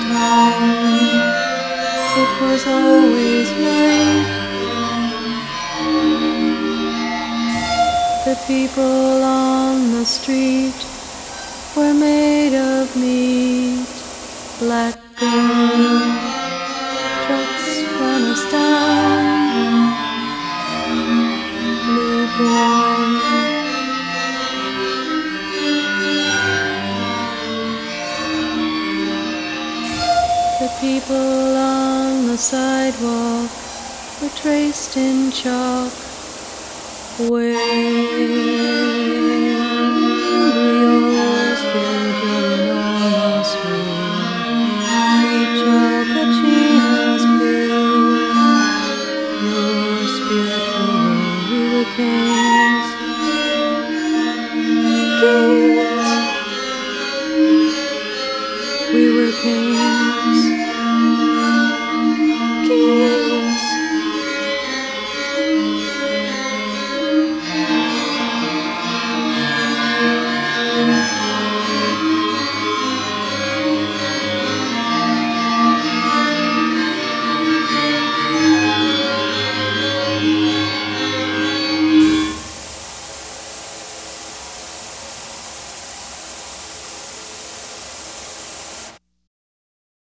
time it was always right. The people on the street were made of meat. Black girl, trucks run us down. Blue boy, the people on the sidewalk were traced in chalk. Where